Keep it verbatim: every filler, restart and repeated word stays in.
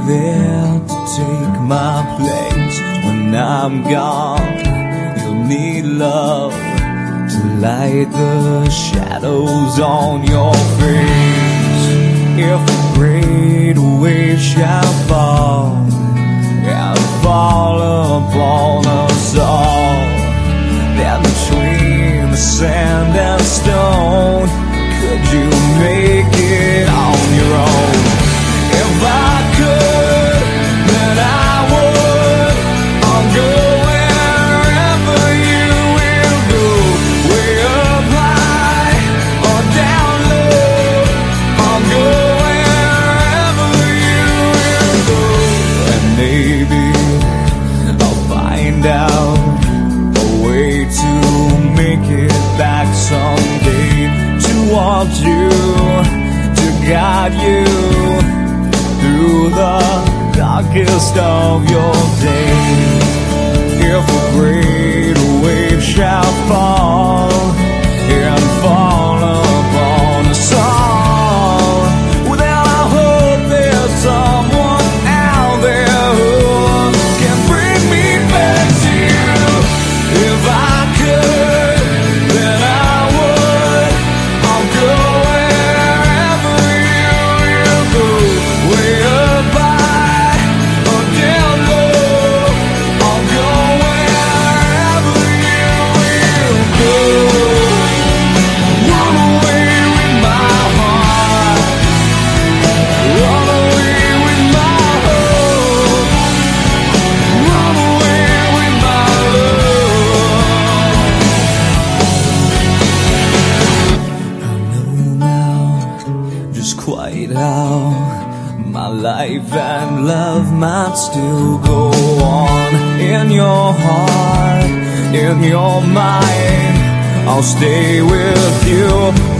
there to take my place. When I'm gone, you'll need love to light the shadows on your face. If a great wave shall fall and fall upon us all, then between the sand and stone, could you make it on your own? If I could, then I would. I'll go wherever you will go, way up high or down low. I'll go wherever you will go, and maybe I'll find out a way to make it back someday, to want you, to guide you through the darkest of your days. If a great wave shall fall and fall upon us all, well, then I hope there's someone out there who can bring me back to you. If I could, then I would. I'll go wherever you will go, way up high or down low. I'll go wherever you will go. Run away with my heart, run away with my hope, run away with my love. I know now just quite how my life and love might still go on. In your heart, in your mind, I'll stay with you